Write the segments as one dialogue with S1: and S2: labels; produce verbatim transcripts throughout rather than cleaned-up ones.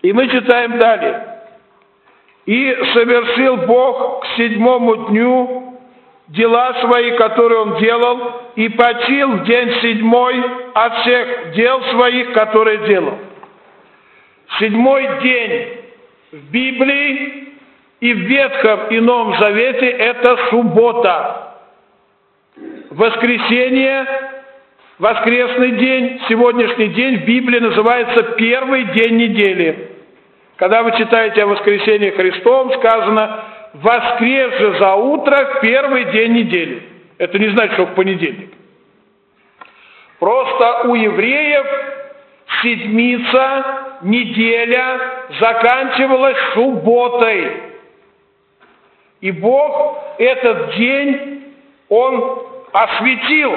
S1: И мы читаем далее. «И совершил Бог к седьмому дню дела свои, которые Он делал, и почил в день седьмой от всех дел своих, которые делал». Седьмой день в Библии и в Ветхом и Новом Завете – это суббота. Воскресенье, воскресный день, сегодняшний день в Библии называется первый день недели. Когда вы читаете о воскресении Христовом, сказано «воскрес же за утро первый день недели». Это не значит, что в понедельник. Просто у евреев седмица, неделя заканчивалась субботой. И Бог этот день, Он осветил.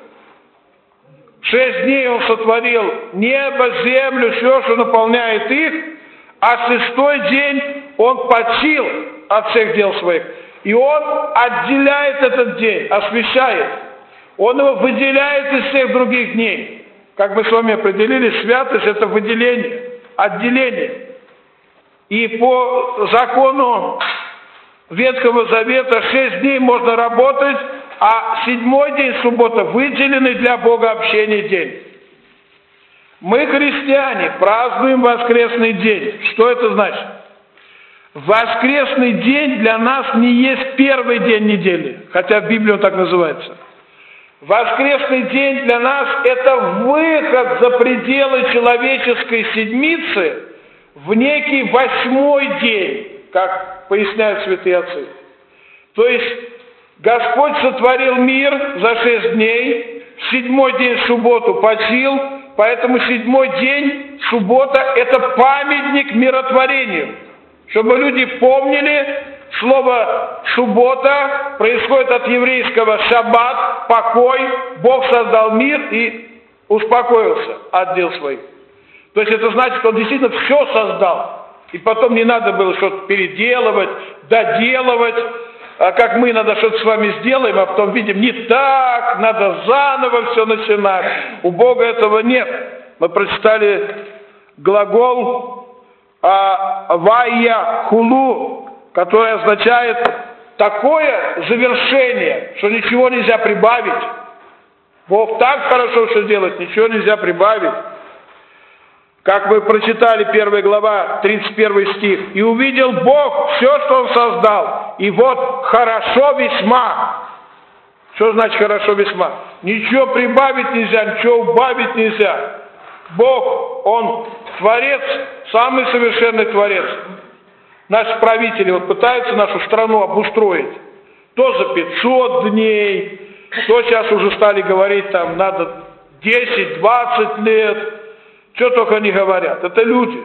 S1: Шесть дней Он сотворил небо, землю, все, что наполняет их, а шестой день Он почил от всех дел своих. И Он отделяет этот день, освящает. Он его выделяет из всех других дней. Как мы с вами определили, святость – это выделение, отделение. И по закону Ветхого Завета шесть дней можно работать, а седьмой день, суббота, выделенный для Бога общения день. Мы, христиане, празднуем воскресный день. Что это значит? Воскресный день для нас не есть первый день недели, хотя в Библии он так называется. Воскресный день для нас – это выход за пределы человеческой седмицы в некий восьмой день, как поясняют святые отцы. То есть Господь сотворил мир за шесть дней, в седьмой день в субботу почил, поэтому седьмой день, суббота – это памятник миротворению. Чтобы люди помнили, слово «суббота» происходит от еврейского «шаббат», «покой». Бог создал мир и успокоился от дел своих. То есть это значит, что Он действительно все создал. И потом не надо было что-то переделывать, доделывать, а как мы иногда что-то с вами сделаем, а потом видим, не так, надо заново все начинать. У Бога этого нет. Мы прочитали глагол а, «вая хулу», который означает такое завершение, что ничего нельзя прибавить. Бог так хорошо все делает, ничего нельзя прибавить. Как мы прочитали, первая глава, тридцать первый стих. «И увидел Бог все, что Он создал, и вот хорошо весьма». Что значит хорошо весьма? Ничего прибавить нельзя, ничего убавить нельзя. Бог, Он Творец, самый совершенный Творец. Наши правители вот пытаются нашу страну обустроить. То за пятьсот дней, то сейчас уже стали говорить, там надо десять-двадцать лет. Что только не говорят. Это люди.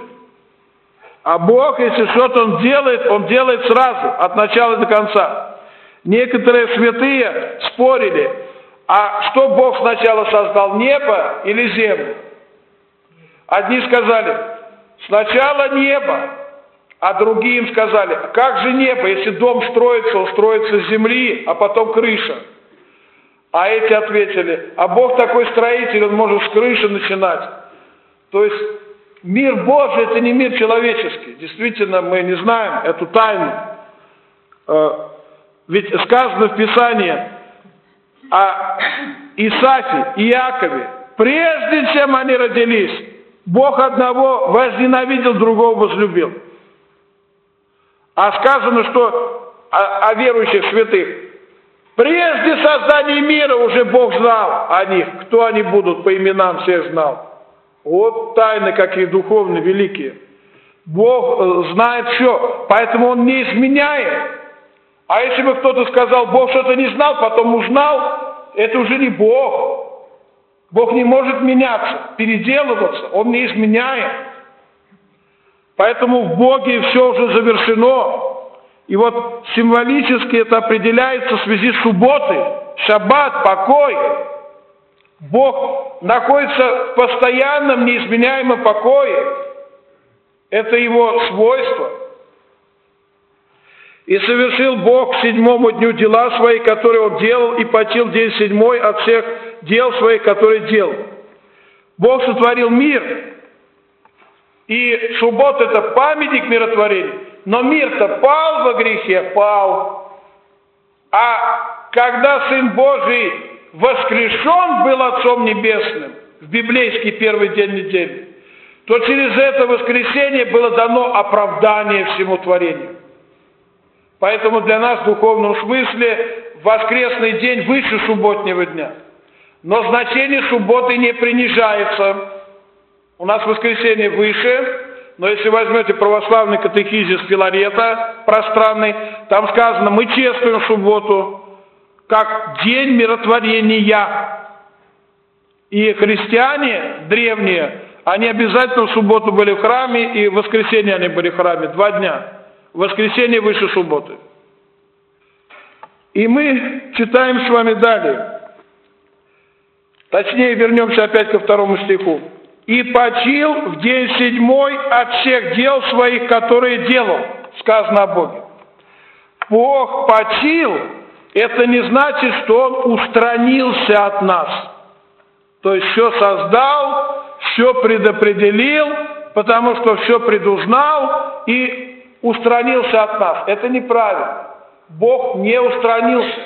S1: А Бог, если что-то Он делает, Он делает сразу, от начала до конца. Некоторые святые спорили, а что Бог сначала создал, небо или землю? Одни сказали, сначала небо, а другие им сказали, как же небо, если дом строится, он строится с земли, а потом крыша. А эти ответили, а Бог такой строитель, Он может с крыши начинать. То есть мир Божий – это не мир человеческий. Действительно, мы не знаем эту тайну. Ведь сказано в Писании о Исааке и Иакове. Прежде чем они родились, Бог одного возненавидел, другого возлюбил. А сказано, что о, о верующих святых. Прежде создания мира уже Бог знал о них, кто они будут, по именам всех знал. Вот тайны какие духовные, великие. Бог знает все, поэтому Он не изменяет. А если бы кто-то сказал, Бог что-то не знал, потом узнал, это уже не Бог. Бог не может меняться, переделываться, Он не изменяет. Поэтому в Боге все уже завершено. И вот символически это определяется в связи с субботой, шаббат, покой. Бог находится в постоянном, неизменяемом покое. Это Его свойство. «И совершил Бог к седьмому дню дела свои, которые Он делал, и почил день седьмой от всех дел своих, которые делал». Бог сотворил мир, И суббота – это памятник миротворения. Но мир-то пал во грехе, пал. А когда Сын Божий воскрешен был Отцом Небесным в библейский первый день недели, то через это воскресение было дано оправдание всему творению. Поэтому для нас в духовном смысле воскресный день выше субботнего дня. Но значение субботы не принижается. У нас воскресенье выше, но если возьмете православный катехизис Филарета, пространный, там сказано, мы чествуем субботу как день миротворения. И христиане древние, они обязательно в субботу были в храме, и в воскресенье они были в храме, два дня. Воскресенье выше субботы. И мы читаем с вами далее. Точнее, вернемся опять ко второму стиху. «И почил в день седьмой от всех дел своих, которые делал», сказано о Боге. Бог почил, это не значит, что Он устранился от нас. То есть все создал, все предопределил, потому что все предузнал и устранился от нас. Это неправильно. Бог не устранился.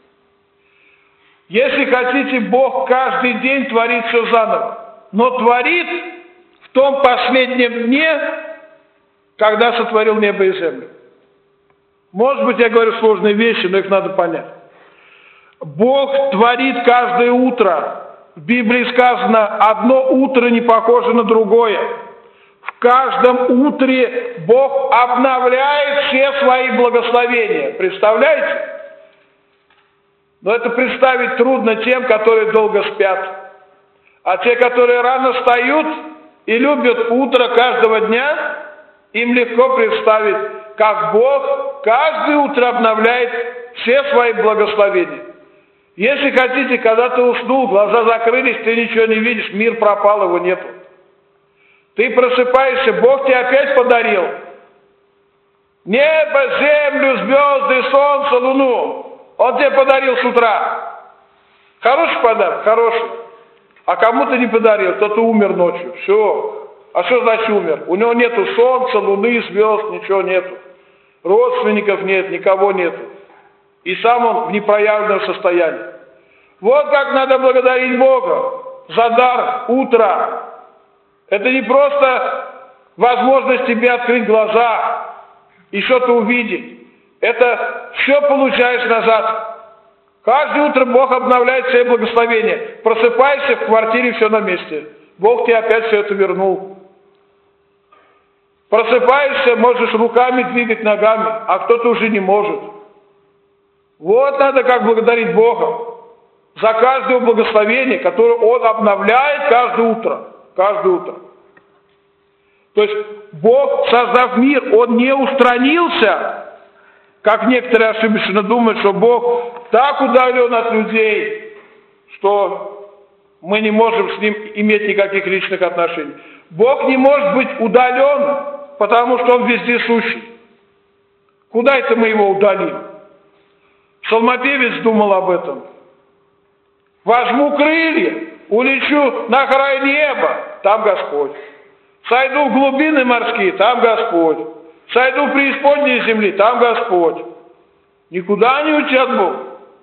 S1: Если хотите, Бог каждый день творит все заново. Но творит в том последнем дне, когда сотворил небо и землю. Может быть, я говорю сложные вещи, но их надо понять. Бог творит каждое утро. В Библии сказано, одно утро не похоже на другое. В каждом утре Бог обновляет все свои благословения. Представляете? Но это представить трудно тем, которые долго спят. А те, которые рано встают и любят утро каждого дня, им легко представить, как Бог каждое утро обновляет все свои благословения. Если хотите, когда ты уснул, глаза закрылись, ты ничего не видишь, мир пропал, его нету. Ты просыпаешься, Бог тебе опять подарил небо, землю, звезды, солнце, луну. Он тебе подарил с утра. Хороший подарок? Хороший. А кому-то не подарил, кто-то умер ночью. Все. А что значит умер? У него нету солнца, луны, звезд, ничего нету. Родственников нет, никого нету. И сам он в непроявленном состоянии. Вот как надо благодарить Бога за дар утра. Это не просто возможность тебе открыть глаза и что-то увидеть. Это все получаешь назад. Каждое утро Бог обновляет все благословения. Просыпаешься, в квартире все на месте. Бог тебе опять все это вернул. Просыпаешься, можешь руками двигать, ногами, а кто-то уже не может. Вот надо как благодарить Бога за каждое благословение, которое Он обновляет каждое утро. Каждое утро. То есть Бог, создав мир, Он не устранился, как некоторые ошибочно думают, что Бог так удален от людей, что мы не можем с Ним иметь никаких личных отношений. Бог не может быть удален, потому что Он вездесущий. Куда это мы Его удалим? Псалмопевец думал об этом. Возьму крылья, улечу на край неба, там Господь. Сойду в глубины морские, там Господь. Сойду в преисподние земли, там Господь. Никуда не уйдет Бог.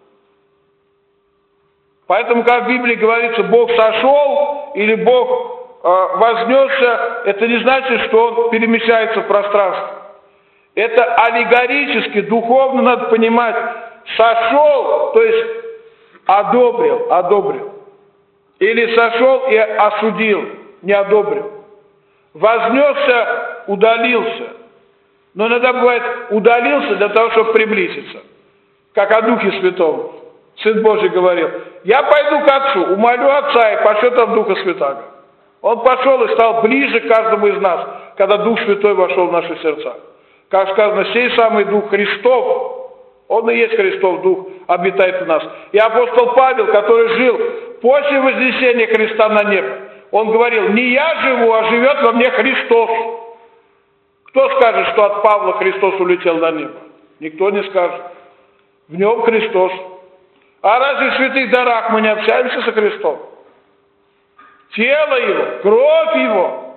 S1: Поэтому, как в Библии говорится, Бог сошел или Бог э, вознесся, это не значит, что Он перемещается в пространстве. Это аллегорически, духовно надо понимать. Сошел, то есть одобрил, одобрил. Или сошел и осудил, не одобрил. Вознесся, удалился. Но иногда бывает удалился для того, чтобы приблизиться. Как о Духе Святом. Сын Божий говорил, я пойду к Отцу, умолю Отца и пошлет от Духа Святаго. Он пошел и стал ближе к каждому из нас, когда Дух Святой вошел в наши сердца. Как сказано, сей самый Дух Христов, Он и есть Христов Дух, обитает в нас. И апостол Павел, который жил после вознесения Христа на небо, он говорил, не я живу, а живет во мне Христос. Кто скажет, что от Павла Христос улетел на небо? Никто не скажет. В нем Христос. А разве в святых дарах мы не общаемся со Христом? Тело Его, кровь Его.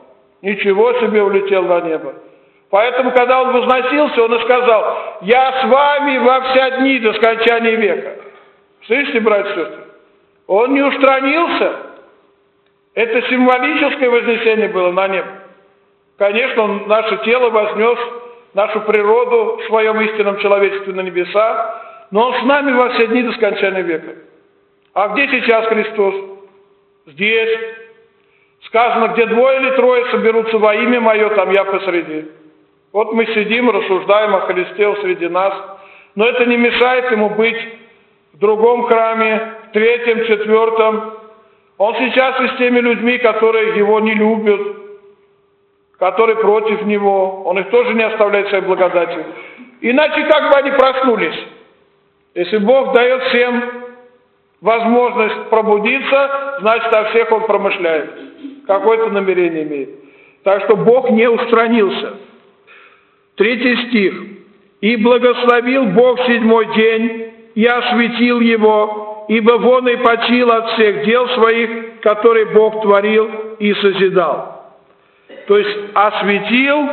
S1: Ничего себе, улетел на небо. Поэтому, когда он возносился, он и сказал: «Я с вами во все дни до скончания века». Слышите, братья и сестры? Он не устранился. Это символическое вознесение было на небо. Конечно, он наше тело вознес, нашу природу в своем истинном человечестве на небеса, но он с нами во все дни до скончания века. А где сейчас Христос? Здесь. Сказано, где двое или трое соберутся во имя Мое, там Я посреди. Вот мы сидим, рассуждаем о Христе среди нас, но это не мешает Ему быть в другом храме, в третьем, четвертом. Он сейчас и с теми людьми, которые Его не любят, которые против Него. Он их тоже не оставляет своей благодатью. Иначе как бы они проснулись? Если Бог дает всем возможность пробудиться, значит, о всех Он промышляет. Какое-то намерение имеет. Так что Бог не устранился. Третий стих. «И благословил Бог седьмой день, и осветил его, ибо вон и почил от всех дел своих, которые Бог творил и созидал». То есть осветил,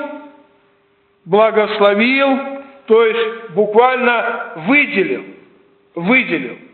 S1: благословил, то есть буквально выделил, выделил.